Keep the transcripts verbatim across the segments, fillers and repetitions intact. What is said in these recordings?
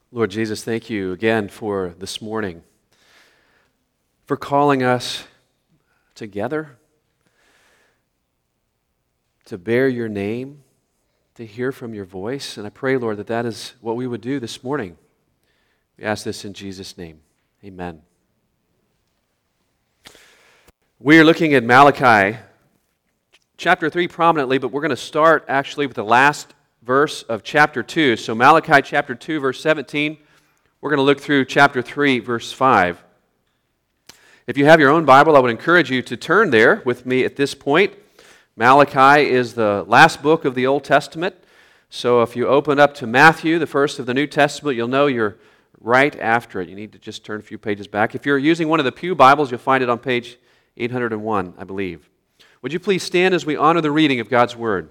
Lord Jesus, thank you again for this morning, for calling us together to bear your name, to hear from your voice. And I pray, Lord, that that is what we would do this morning. We ask this in Jesus' name. Amen. We are looking at Malachi chapter three prominently, but we're going to start actually with the last verse of chapter two. So Malachi chapter two, verse seventeen. We're going to look through chapter three, verse five. If you have your own Bible, I would encourage you to turn there with me at this point. Malachi is the last book of the Old Testament. So if you open up to Matthew, the first of the New Testament, you'll know you're right after it. You need to just turn a few pages back. If you're using one of the Pew Bibles, you'll find it on page eight hundred one, I believe. Would you please stand as we honor the reading of God's Word?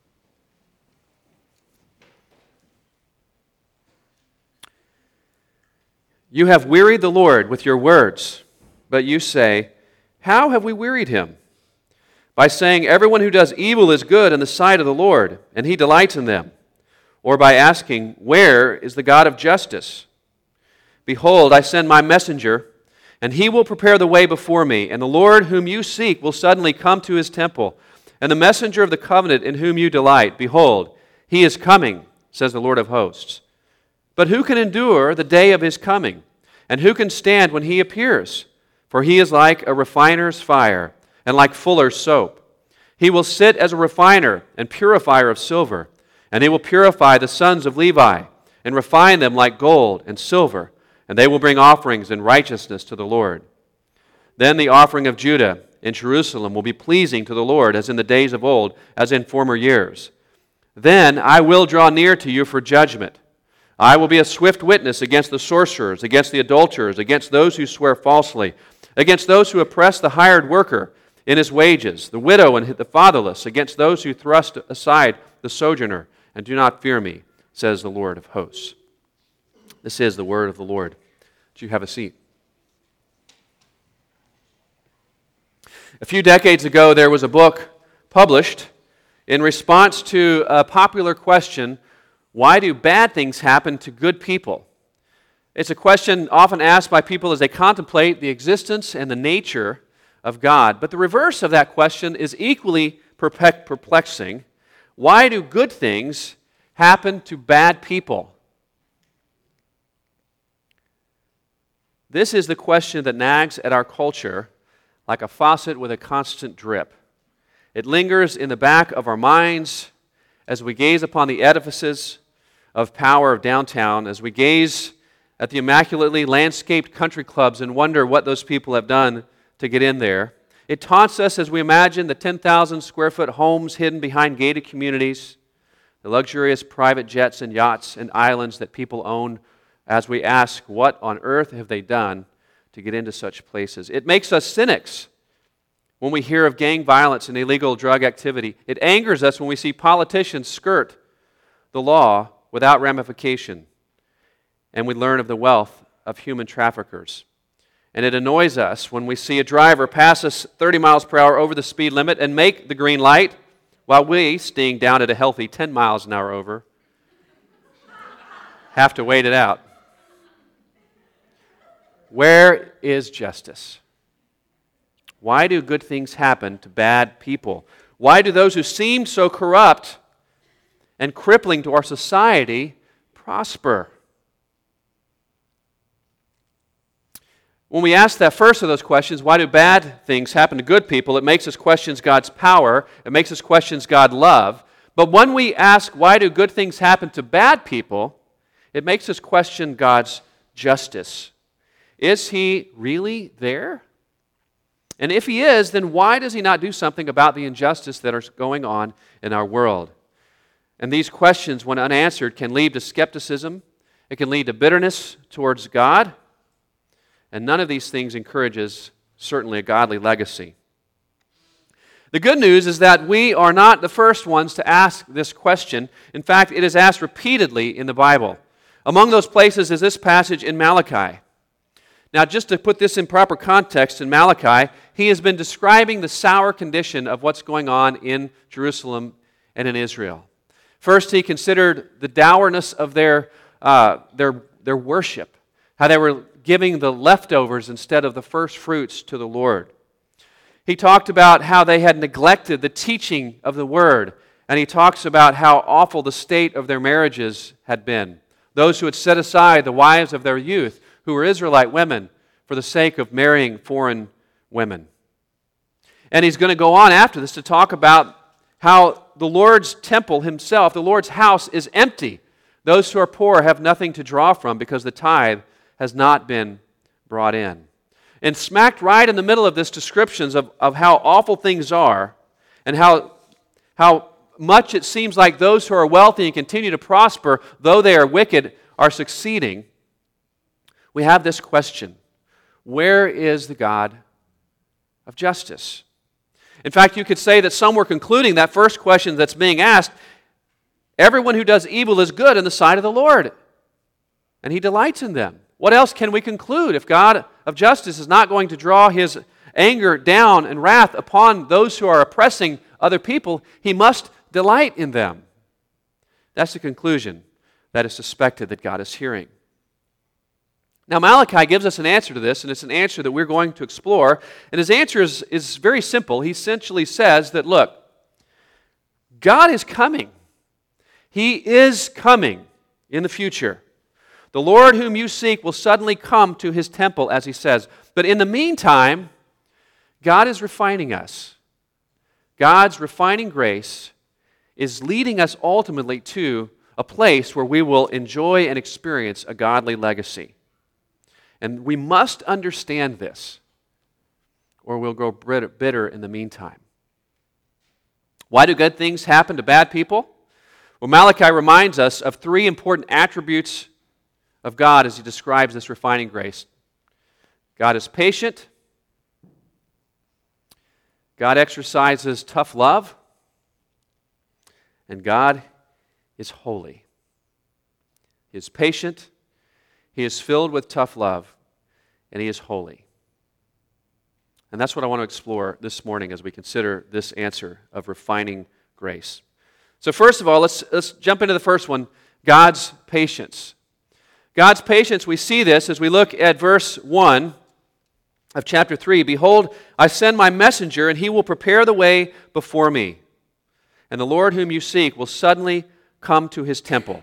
You have wearied the Lord with your words, but you say, how have we wearied him? By saying, everyone who does evil is good in the sight of the Lord, and he delights in them. Or by asking, where is the God of justice? Behold, I send my messenger, and he will prepare the way before me, and the Lord whom you seek will suddenly come to his temple, and the messenger of the covenant in whom you delight. Behold, he is coming, says the Lord of hosts. But who can endure the day of his coming? And who can stand when he appears? For he is like a refiner's fire, and like fuller's soap. He will sit as a refiner and purifier of silver, and he will purify the sons of Levi, and refine them like gold and silver, and they will bring offerings in righteousness to the Lord. Then the offering of Judah in Jerusalem will be pleasing to the Lord, as in the days of old, as in former years. Then I will draw near to you for judgment. I will be a swift witness against the sorcerers, against the adulterers, against those who swear falsely, against those who oppress the hired worker in his wages, the widow and the fatherless, against those who thrust aside the sojourner, and do not fear me, says the Lord of hosts. This is the word of the Lord. Do you have a seat? A few decades ago, there was a book published in response to a popular question: why do bad things happen to good people? It's a question often asked by people as they contemplate the existence and the nature of God. But the reverse of that question is equally perplexing. Why do good things happen to bad people? This is the question that nags at our culture like a faucet with a constant drip. It lingers in the back of our minds as we gaze upon the edifices of power of downtown, as we gaze at the immaculately landscaped country clubs and wonder what those people have done to get in there. It taunts us as we imagine the ten thousand square foot homes hidden behind gated communities, the luxurious private jets and yachts and islands that people own, as we ask, what on earth have they done to get into such places? It makes us cynics when we hear of gang violence and illegal drug activity. It angers us when we see politicians skirt the law without ramification, and we learn of the wealth of human traffickers. And it annoys us when we see a driver pass us thirty miles per hour over the speed limit and make the green light, while we, staying down at a healthy ten miles an hour over, have to wait it out. Where is justice? Why do good things happen to bad people? Why do those who seem so corrupt and crippling to our society prosper? When we ask that first of those questions, why do bad things happen to good people, it makes us question God's power, it makes us question God's love. But when we ask, why do good things happen to bad people, it makes us question God's justice. Is He really there? And if He is, then why does He not do something about the injustice that is going on in our world? And these questions, when unanswered, can lead to skepticism. It can lead to bitterness towards God. And none of these things encourages, certainly, a godly legacy. The good news is that we are not the first ones to ask this question. In fact, it is asked repeatedly in the Bible. Among those places is this passage in Malachi. Now, just to put this in proper context, in Malachi, he has been describing the sour condition of what's going on in Jerusalem and in Israel. First, he considered the dourness of their, uh, their, their worship, how they were giving the leftovers instead of the first fruits to the Lord. He talked about how they had neglected the teaching of the Word, and he talks about how awful the state of their marriages had been. Those who had set aside the wives of their youth, who were Israelite women, for the sake of marrying foreign women. And he's going to go on after this to talk about how the Lord's temple himself, the Lord's house, is empty. Those who are poor have nothing to draw from because the tithe has not been brought in. And smacked right in the middle of this descriptions of, of how awful things are and how, how much it seems like those who are wealthy and continue to prosper, though they are wicked, are succeeding, we have this question: where is the God of justice? In fact, you could say that some were concluding that first question that's being asked, everyone who does evil is good in the sight of the Lord, and He delights in them. What else can we conclude if God of justice is not going to draw His anger down and wrath upon those who are oppressing other people? He must delight in them. That's the conclusion that is suspected that God is hearing. Now, Malachi gives us an answer to this, and it's an answer that we're going to explore. And his answer is, is very simple. He essentially says that, look, God is coming. He is coming in the future. The Lord whom you seek will suddenly come to His temple, as He says. But in the meantime, God is refining us. God's refining grace is leading us ultimately to a place where we will enjoy and experience a godly legacy. And we must understand this, or we'll grow bitter in the meantime. Why do good things happen to bad people? Well, Malachi reminds us of three important attributes of God as he describes this refining grace. God is patient. God exercises tough love. And God is holy. He is patient. He is filled with tough love. And He is holy. And that's what I want to explore this morning as we consider this answer of refining grace. So first of all, let's, let's jump into the first one, God's patience. God's patience, we see this as we look at verse one of chapter three. Behold, I send my messenger, and he will prepare the way before me. And the Lord whom you seek will suddenly come to His temple.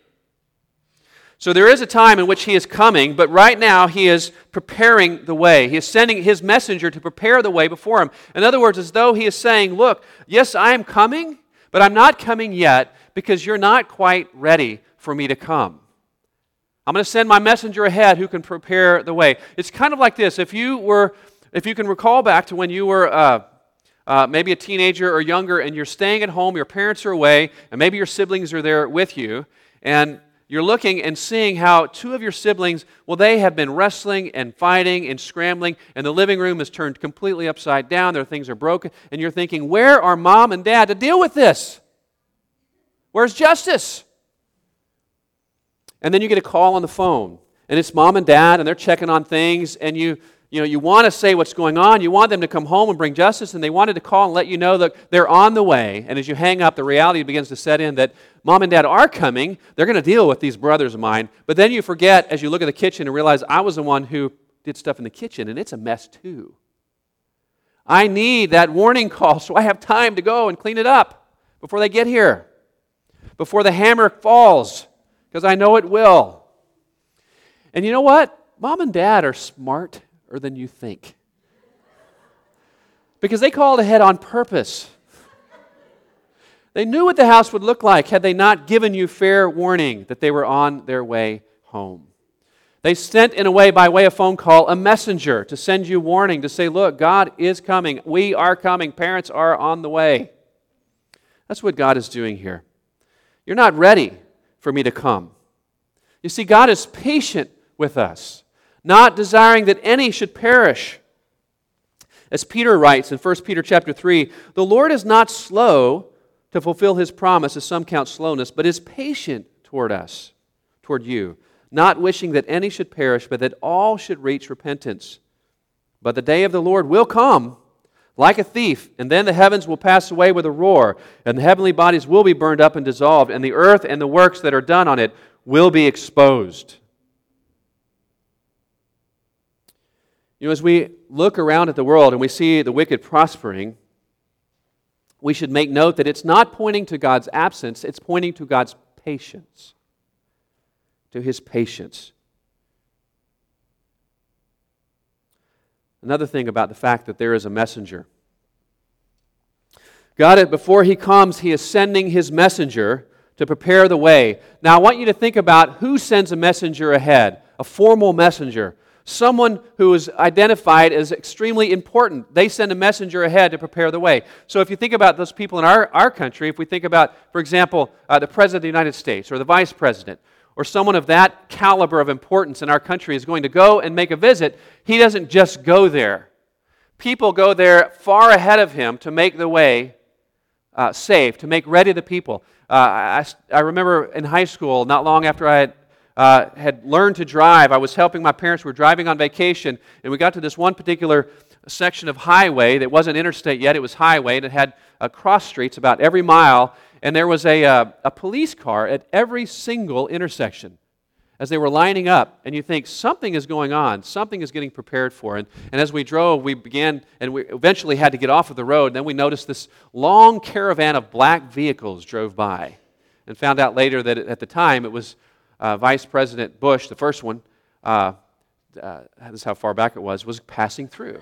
So there is a time in which He is coming, but right now He is preparing the way. He is sending His messenger to prepare the way before Him. In other words, as though He is saying, look, yes, I am coming, but I'm not coming yet because you're not quite ready for me to come. I'm going to send my messenger ahead who can prepare the way. It's kind of like this. If you were, if you can recall back to when you were uh, uh, maybe a teenager or younger and you're staying at home, your parents are away, and maybe your siblings are there with you, and you're looking and seeing how two of your siblings, well, they have been wrestling and fighting and scrambling, and the living room is turned completely upside down. Their things are broken, and you're thinking, where are mom and dad to deal with this? Where's justice? And then you get a call on the phone, and it's mom and dad, and they're checking on things, and you you know, you want to say what's going on. You want them to come home and bring justice, and they wanted to call and let you know that they're on the way. And as you hang up, the reality begins to set in that mom and dad are coming. They're going to deal with these brothers of mine. But then you forget, as you look at the kitchen, and realize I was the one who did stuff in the kitchen, and it's a mess too. I need that warning call so I have time to go and clean it up before they get here, before the hammer falls, because I know it will. And you know what? Mom and dad are smarter than you think, because they called ahead on purpose. They knew what the house would look like had they not given you fair warning that they were on their way home. They sent, in a way, by way of phone call, a messenger to send you warning, to say, look, God is coming. We are coming. Parents are on the way. That's what God is doing here. You're not ready for me to come. You see, God is patient with us, not desiring that any should perish. As Peter writes in First Peter chapter three, the Lord is not slow to fulfill His promise, as some count slowness, but is patient toward us, toward you, not wishing that any should perish, but that all should reach repentance. But the day of the Lord will come like a thief, and then the heavens will pass away with a roar, and the heavenly bodies will be burned up and dissolved, and the earth and the works that are done on it will be exposed. You know, as we look around at the world and we see the wicked prospering, we should make note that it's not pointing to God's absence, it's pointing to God's patience. To His patience. Another thing about the fact that there is a messenger. God, before He comes, He is sending His messenger to prepare the way. Now, I want you to think about who sends a messenger ahead, a formal messenger. Someone who is identified as extremely important. They send a messenger ahead to prepare the way. So if you think about those people in our, our country, if we think about, for example, uh, the President of the United States or the Vice President, or someone of that caliber of importance in our country is going to go and make a visit, he doesn't just go there. People go there far ahead of him to make the way uh, safe, to make ready the people. Uh, I, I remember in high school, not long after I had Uh, had learned to drive. I was helping my parents. We were driving on vacation, and we got to this one particular section of highway that wasn't interstate yet. It was highway, and it had uh, cross streets about every mile, and there was a, uh, a police car at every single intersection as they were lining up, and you think, something is going on. Something is getting prepared for. And, and as we drove, we began, and we eventually had to get off of the road, and then we noticed this long caravan of black vehicles drove by, and found out later that at the time it was Uh, Vice President Bush, the first one, uh, uh, this is how far back it was, was passing through.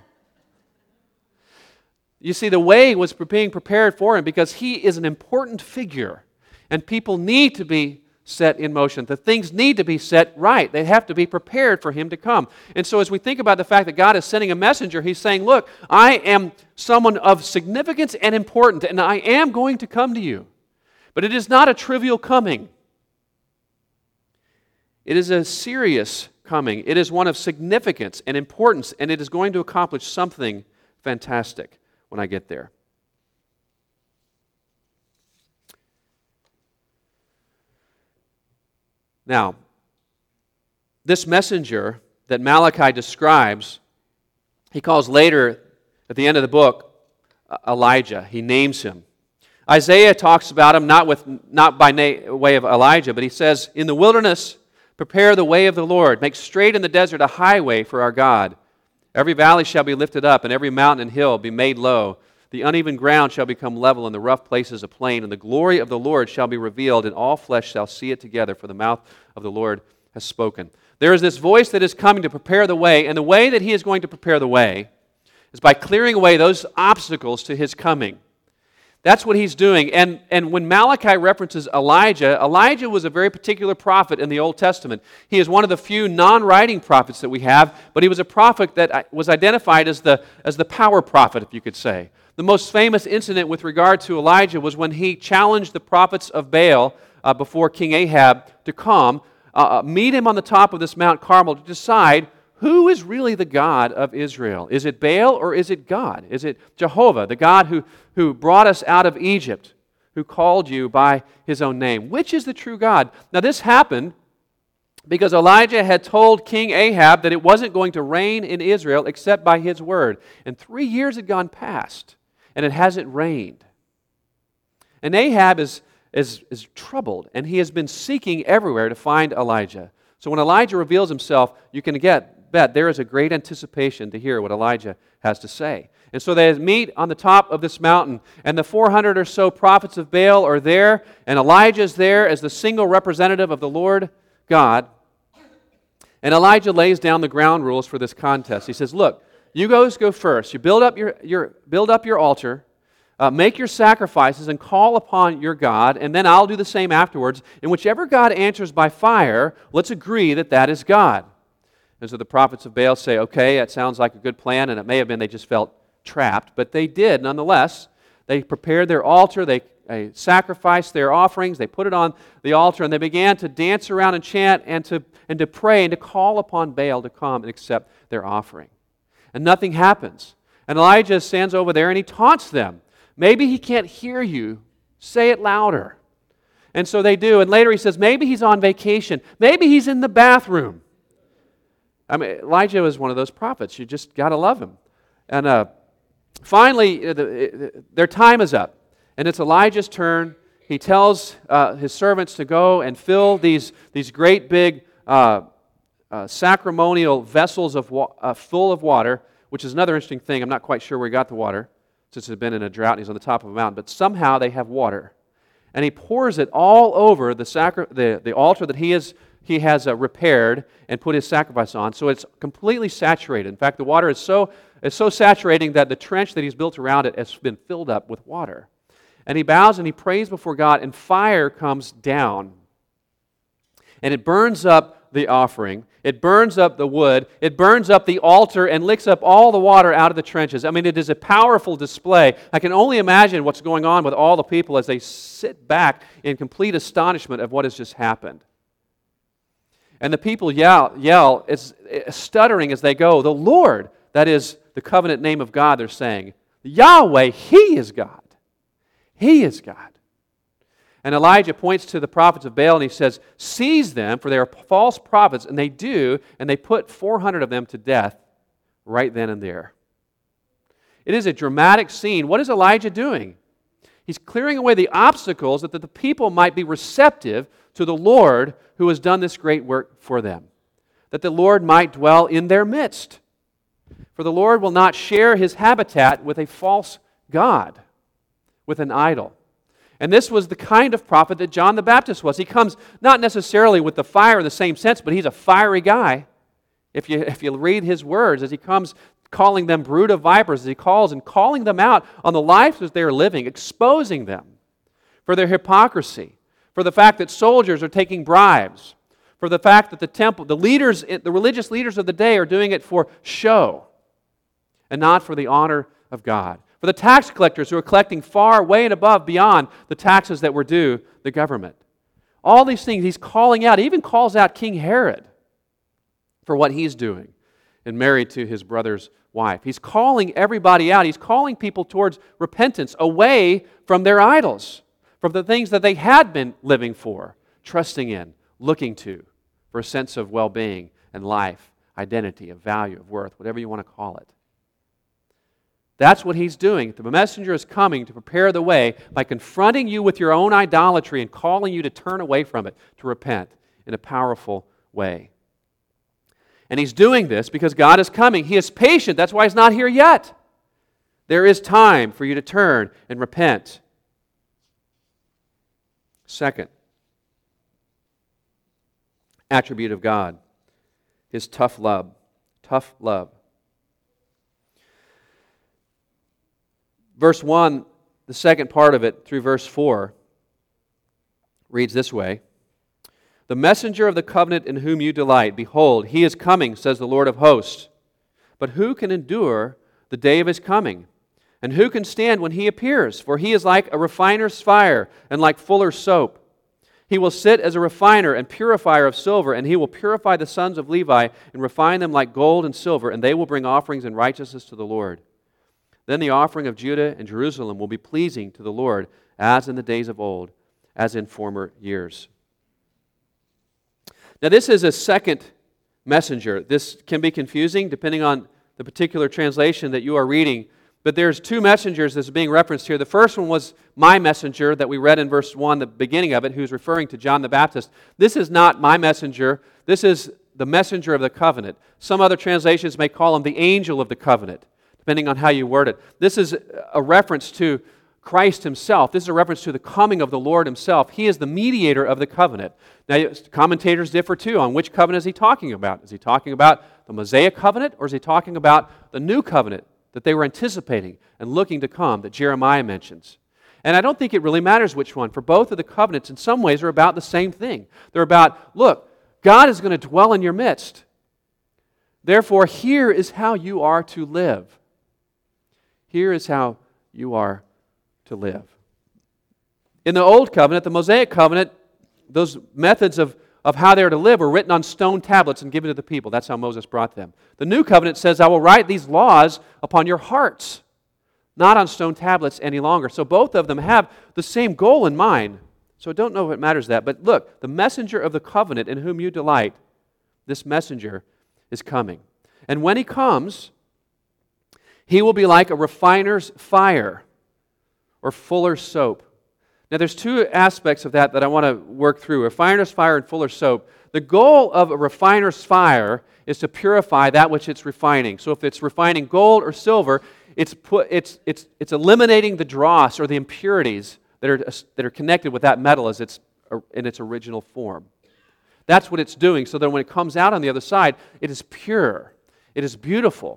You see, the way was being prepared for him because he is an important figure, and people need to be set in motion. The things need to be set right. They have to be prepared for him to come. And so as we think about the fact that God is sending a messenger, He's saying, look, I am someone of significance and importance, and I am going to come to you. But it is not a trivial coming. It is a serious coming. It is one of significance and importance, and it is going to accomplish something fantastic when I get there. Now, this messenger that Malachi describes, he calls later, at the end of the book, Elijah. He names him. Isaiah talks about him not, with, not by na- way of Elijah, but he says, in the wilderness, prepare the way of the Lord. Make straight in the desert a highway for our God. Every valley shall be lifted up, and every mountain and hill be made low. The uneven ground shall become level, and the rough places a plain. And the glory of the Lord shall be revealed, and all flesh shall see it together, for the mouth of the Lord has spoken. There is this voice that is coming to prepare the way, and the way that He is going to prepare the way is by clearing away those obstacles to His coming. That's what He's doing. And, and when Malachi references Elijah, Elijah was a very particular prophet in the Old Testament. He is one of the few non-writing prophets that we have, but he was a prophet that was identified as the, as the power prophet, if you could say. The most famous incident with regard to Elijah was when he challenged the prophets of Baal uh, before King Ahab to come, uh, meet him on the top of this Mount Carmel to decide who is really the God of Israel? Is it Baal or is it God? Is it Jehovah, the God who, who brought us out of Egypt, who called you by His own name? Which is the true God? Now this happened because Elijah had told King Ahab that it wasn't going to rain in Israel except by his word. And three years had gone past, and it hasn't rained. And Ahab is, is, is troubled, and he has been seeking everywhere to find Elijah. So when Elijah reveals himself, you can get bet there is a great anticipation to hear what Elijah has to say. And so they meet on the top of this mountain, and the four hundred or so prophets of Baal are there, and Elijah is there as the single representative of the Lord God. And Elijah lays down the ground rules for this contest. He says, look, you guys go first. You build up your, your, build up your altar, uh, make your sacrifices, and call upon your God, and then I'll do the same afterwards. And whichever God answers by fire, let's agree that that is God. And so the prophets of Baal say, okay, that sounds like a good plan, and it may have been they just felt trapped, but they did nonetheless. They prepared their altar, they, they sacrificed their offerings, they put it on the altar, and they began to dance around and chant and to, and to pray and to call upon Baal to come and accept their offering. And nothing happens. And Elijah stands over there and he taunts them. Maybe he can't hear you. Say it louder. And so they do. And later he says, maybe he's on vacation. Maybe he's in the bathroom. I mean, Elijah was one of those prophets. You just got to love him. And uh, finally, uh, the, uh, their time is up. And it's Elijah's turn. He tells uh, his servants to go and fill these, these great big uh, uh, sacramental vessels of wa- uh, full of water, which is another interesting thing. I'm not quite sure where he got the water, since it's been in a drought and he's on the top of a mountain. But somehow they have water. And he pours it all over the, sacri- the, the altar that he, is, he has uh, repaired and put his sacrifice on. So it's completely saturated. In fact, the water is so, is so saturating that the trench that he's built around it has been filled up with water. And he bows and he prays before God, and fire comes down. And it burns up the offering. It burns up the wood. It burns up the altar and licks up all the water out of the trenches. I mean, it is a powerful display. I can only imagine what's going on with all the people as they sit back in complete astonishment of what has just happened. And the people yell, yell, it's stuttering as they go, "The Lord," that is the covenant name of God, they're saying. Yahweh, He is God. He is God. And Elijah points to the prophets of Baal and he says, "Seize them, for they are false prophets." And they do, and they put four hundred of them to death right then and there. It is a dramatic scene. What is Elijah doing? He's clearing away the obstacles that the people might be receptive to the Lord who has done this great work for them, that the Lord might dwell in their midst. For the Lord will not share His habitat with a false god, with an idol. And this was the kind of prophet that John the Baptist was. He comes not necessarily with the fire in the same sense, but he's a fiery guy. If you, if you read his words, as he comes calling them brood of vipers, as he calls and calling them out on the lives that they are living, exposing them for their hypocrisy, for the fact that soldiers are taking bribes, for the fact that the temple, the leaders, the religious leaders of the day are doing it for show and not for the honor of God. For the tax collectors who are collecting far, way and above, beyond the taxes that were due the government. All these things he's calling out. He even calls out King Herod for what he's doing and married to his brother's wife. He's calling everybody out. He's calling people towards repentance, away from their idols, from the things that they had been living for, trusting in, looking to, for a sense of well-being and life, identity, of value, of worth, whatever you want to call it. That's what he's doing. The messenger is coming to prepare the way by confronting you with your own idolatry and calling you to turn away from it, to repent in a powerful way. And he's doing this because God is coming. He is patient. That's why he's not here yet. There is time for you to turn and repent. Second attribute of God, His tough love. Tough love. Verse one, the second part of it, through verse four, reads this way: "The messenger of the covenant in whom you delight, behold, he is coming, says the Lord of hosts. But who can endure the day of his coming? And who can stand when he appears? For he is like a refiner's fire and like fuller's soap. He will sit as a refiner and purifier of silver, and he will purify the sons of Levi and refine them like gold and silver, and they will bring offerings in righteousness to the Lord. Then the offering of Judah and Jerusalem will be pleasing to the Lord, as in the days of old, as in former years." Now this is a second messenger. This can be confusing depending on the particular translation that you are reading, but there's two messengers that's being referenced here. The first one was my messenger that we read in verse one, the beginning of it, who's referring to John the Baptist. This is not my messenger. This is the messenger of the covenant. Some other translations may call him the angel of the covenant, depending on how you word it. This is a reference to Christ Himself. This is a reference to the coming of the Lord Himself. He is the mediator of the covenant. Now, commentators differ too on which covenant is he talking about. Is he talking about the Mosaic covenant, or is he talking about the new covenant that they were anticipating and looking to come that Jeremiah mentions? And I don't think it really matters which one, for both of the covenants in some ways are about the same thing. They're about, look, God is going to dwell in your midst. Therefore, here is how you are to live. Here is how you are to live. In the Old Covenant, the Mosaic Covenant, those methods of, of how they are to live were written on stone tablets and given to the people. That's how Moses brought them. The New Covenant says, "I will write these laws upon your hearts," not on stone tablets any longer. So both of them have the same goal in mind. So I don't know if it matters that. But look, the messenger of the covenant in whom you delight, this messenger is coming. And when he comes, he will be like a refiner's fire or fuller's soap. Now, there's two aspects of that that I want to work through, refiner's fire and fuller's soap. The goal of a refiner's fire is to purify that which it's refining. So if it's refining gold or silver, it's, put, it's, it's, it's eliminating the dross or the impurities that are, that are connected with that metal as it's in its original form. That's what it's doing, so that when it comes out on the other side, it is pure. It is beautiful.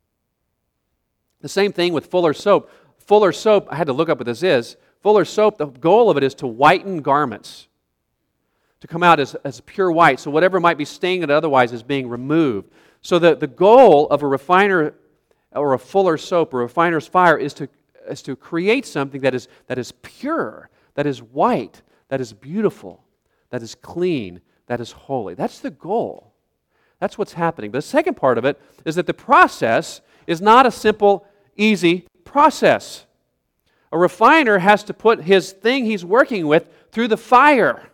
The same thing with fuller's soap. Fuller's soap, I had to look up what this is. Fuller's soap, the goal of it is to whiten garments, to come out as, as pure white, so whatever might be staining it otherwise is being removed. So the, the goal of a refiner or a fuller's soap or a refiner's fire is to, is to create something that is, that is pure, that is white, that is beautiful, that is clean, that is holy. That's the goal. That's what's happening. But the second part of it is that the process is not a simple, easy process. A refiner has to put his thing he's working with through the fire.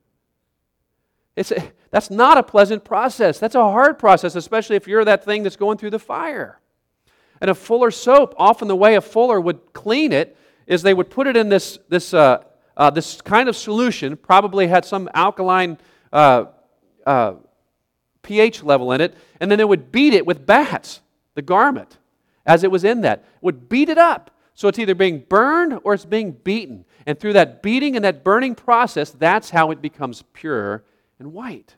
It's a, that's not a pleasant process. That's a hard process, especially if you're that thing that's going through the fire. And a fuller's soap, often the way a fuller would clean it is they would put it in this, this, uh, uh, this kind of solution, probably had some alkaline uh, uh, pH level in it, and then they would beat it with bats, the garment, as it was in that. Would beat it up. So it's either being burned or it's being beaten. And through that beating and that burning process, that's how it becomes pure and white.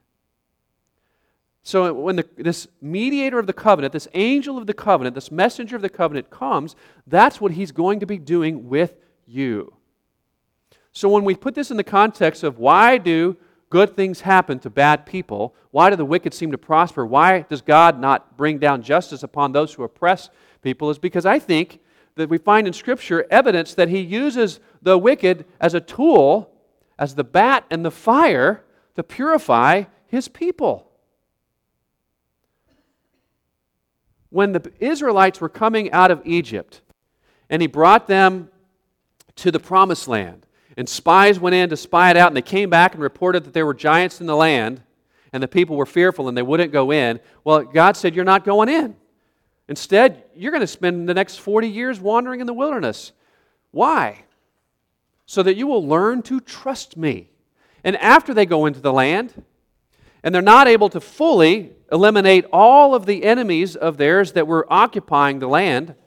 So when the, this mediator of the covenant, this angel of the covenant, this messenger of the covenant comes, that's what he's going to be doing with you. So when we put this in the context of why do good things happen to bad people, why do the wicked seem to prosper, why does God not bring down justice upon those who oppress people, is because I think that we find in Scripture evidence that he uses the wicked as a tool, as the bat and the fire, to purify his people. When the Israelites were coming out of Egypt, and he brought them to the promised land, and spies went in to spy it out, and they came back and reported that there were giants in the land, and the people were fearful and they wouldn't go in, well, God said, you're not going in. Instead, you're going to spend the next forty years wandering in the wilderness. Why? So that you will learn to trust me. And after they go into the land, and they're not able to fully eliminate all of the enemies of theirs that were occupying the land,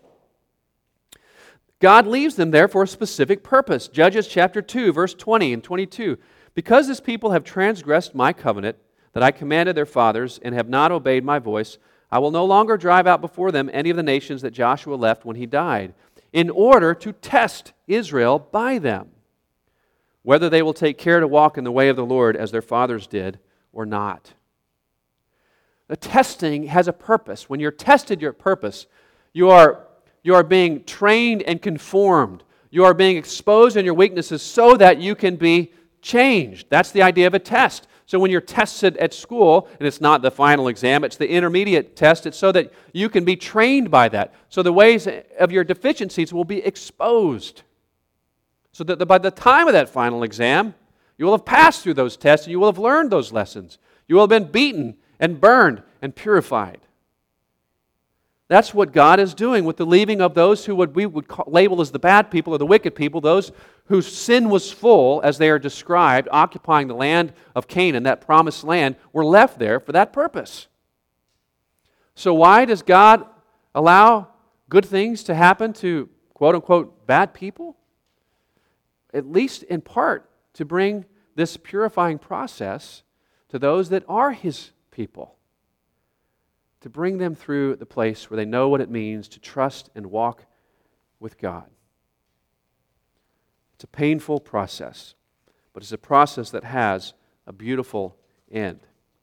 God leaves them there for a specific purpose. Judges chapter two, verse twenty and twenty-two. Because this people have transgressed my covenant that I commanded their fathers and have not obeyed my voice, I will no longer drive out before them any of the nations that Joshua left when he died, in order to test Israel by them, whether they will take care to walk in the way of the Lord as their fathers did or not. The testing has a purpose. When you're tested your purpose, you are, you are being trained and conformed. You are being exposed in your weaknesses so that you can be changed. That's the idea of a test. So when you're tested at school, and it's not the final exam, it's the intermediate test, it's so that you can be trained by that. So the ways of your deficiencies will be exposed. So that by the time of that final exam, you will have passed through those tests and you will have learned those lessons. You will have been beaten and burned and purified. That's what God is doing with the leaving of those who would, we would call, label as the bad people or the wicked people, those whose sin was full, as they are described, occupying the land of Canaan, that promised land, were left there for that purpose. So why does God allow good things to happen to quote-unquote bad people? At least in part to bring this purifying process to those that are His people. To bring them through the place where they know what it means to trust and walk with God. It's a painful process, but it's a process that has a beautiful end.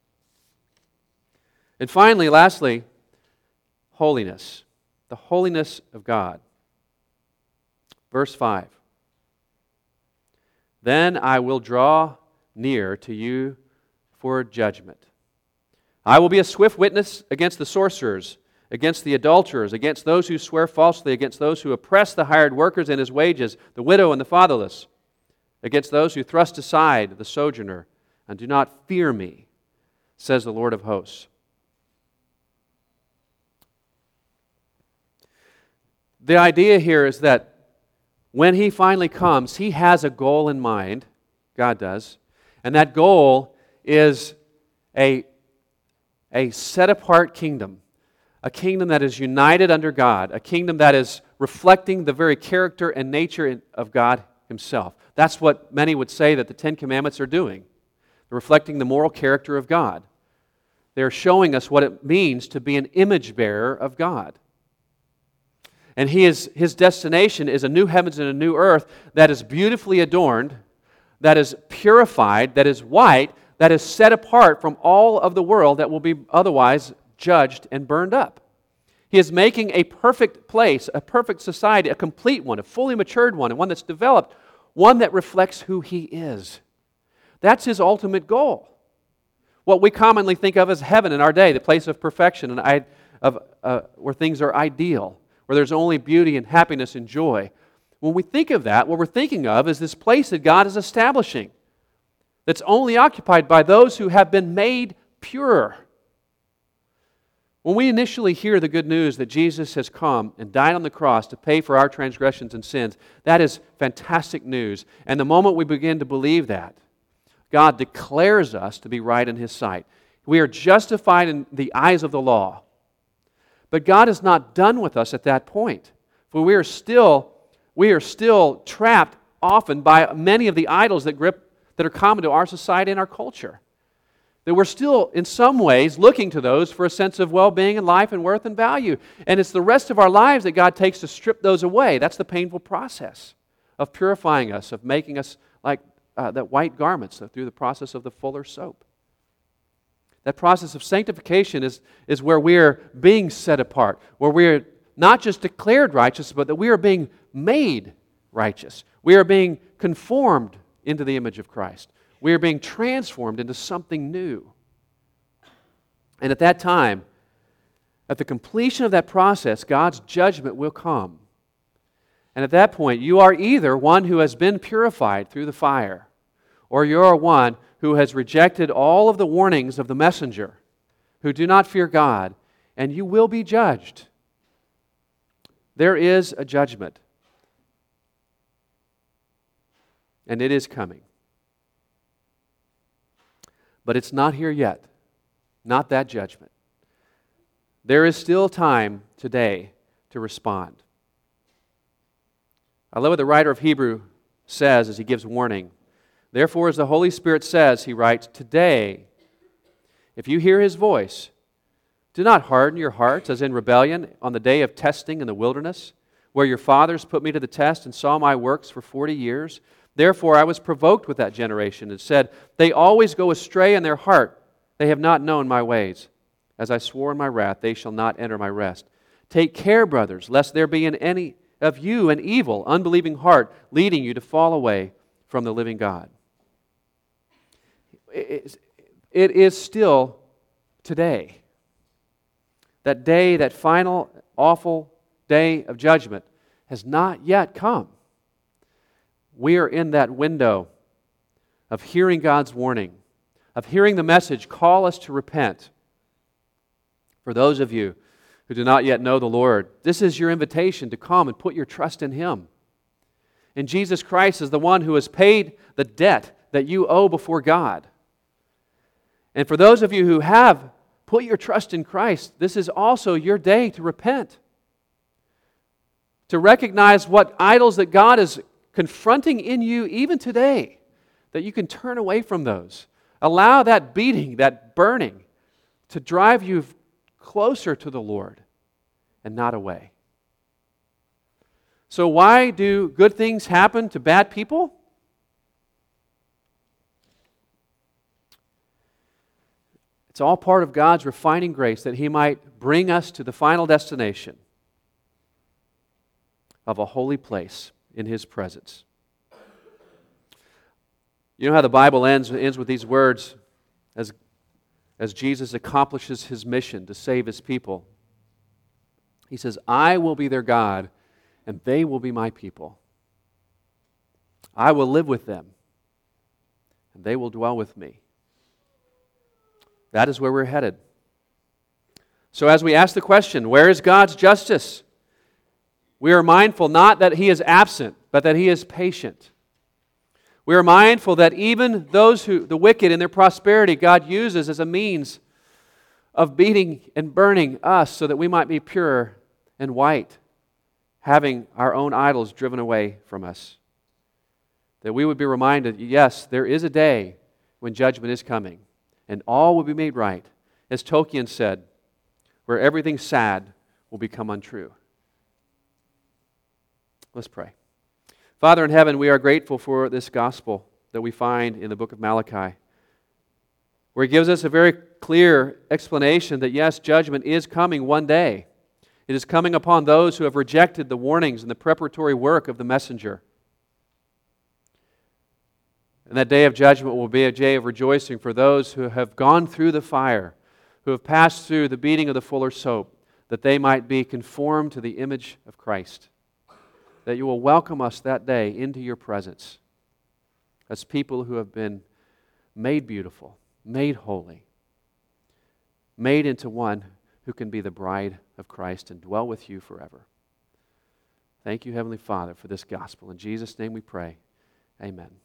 And finally, lastly, holiness. The holiness of God. Verse five. Then I will draw near to you for judgment. I will be a swift witness against the sorcerers, against the adulterers, against those who swear falsely, against those who oppress the hired workers and his wages, the widow and the fatherless, against those who thrust aside the sojourner and do not fear me, says the Lord of hosts. The idea here is that when He finally comes, He has a goal in mind, God does, and that goal is a, a set-apart kingdom, a kingdom that is united under God, a kingdom that is reflecting the very character and nature of God Himself. That's what many would say that the Ten Commandments are doing. They're reflecting the moral character of God. They're showing us what it means to be an image bearer of God. And he is, His destination is a new heavens and a new earth that is beautifully adorned, that is purified, that is white, that is set apart from all of the world that will be otherwise judged and burned up. He is making a perfect place, a perfect society, a complete one, a fully matured one, and one that's developed, one that reflects who He is. That's His ultimate goal. What we commonly think of as heaven in our day, the place of perfection, and I, of, uh, where things are ideal, where there's only beauty and happiness and joy. When we think of that, what we're thinking of is this place that God is establishing, that's only occupied by those who have been made pure. When we initially hear the good news that Jesus has come and died on the cross to pay for our transgressions and sins, that is fantastic news. And the moment we begin to believe that, God declares us to be right in His sight. We are justified in the eyes of the law. But God is not done with us at that point. For we are still, we are still trapped often by many of the idols that grip that are common to our society and our culture. That we're still, in some ways, looking to those for a sense of well-being and life and worth and value. And it's the rest of our lives that God takes to strip those away. That's the painful process of purifying us, of making us like uh, that white garments through the process of the fuller soap. That process of sanctification is, is where we are being set apart, where we are not just declared righteous, but that we are being made righteous. We are being conformed into the image of Christ. We are being transformed into something new. And at that time, at the completion of that process, God's judgment will come. And at that point, you are either one who has been purified through the fire, or you are one who has rejected all of the warnings of the messenger, who do not fear God, and you will be judged. There is a judgment, and it is coming. But it's not here yet. Not that judgment. There is still time today to respond. I love what the writer of Hebrew says as he gives warning. Therefore, as the Holy Spirit says, he writes, today, if you hear His voice, do not harden your hearts as in rebellion on the day of testing in the wilderness, where your fathers put me to the test and saw my works for forty years. Therefore I was provoked with that generation and said, they always go astray in their heart. They have not known my ways. As I swore in my wrath, they shall not enter my rest. Take care, brothers, lest there be in any of you an evil, unbelieving heart, leading you to fall away from the living God. It is still today. That day, that final, awful day of judgment has not yet come. We are in that window of hearing God's warning, of hearing the message, call us to repent. For those of you who do not yet know the Lord, this is your invitation to come and put your trust in Him. And Jesus Christ is the one who has paid the debt that you owe before God. And for those of you who have put your trust in Christ, this is also your day to repent. To recognize what idols that God is confronting in you even today, that you can turn away from those. Allow that beating, that burning, to drive you closer to the Lord and not away. So why do good things happen to bad people? It's all part of God's refining grace that He might bring us to the final destination of a holy place in His presence. You know how the Bible ends, it ends with these words as, as Jesus accomplishes His mission to save His people. He says, I will be their God, and they will be my people. I will live with them, and they will dwell with me. That is where we're headed. So as we ask the question, where is God's justice? We are mindful not that He is absent, but that He is patient. We are mindful that even those who, the wicked in their prosperity, God uses as a means of beating and burning us so that we might be pure and white, having our own idols driven away from us. That we would be reminded, yes, there is a day when judgment is coming, and all will be made right. As Tolkien said, where everything sad will become untrue. Let's pray. Father in heaven, we are grateful for this gospel that we find in the book of Malachi, where it gives us a very clear explanation that yes, judgment is coming one day. It is coming upon those who have rejected the warnings and the preparatory work of the messenger. And that day of judgment will be a day of rejoicing for those who have gone through the fire, who have passed through the beating of the fuller's soap, that they might be conformed to the image of Christ. That you will welcome us that day into your presence as people who have been made beautiful, made holy, made into one who can be the bride of Christ and dwell with you forever. Thank you, Heavenly Father, for this gospel. In Jesus' name we pray. Amen.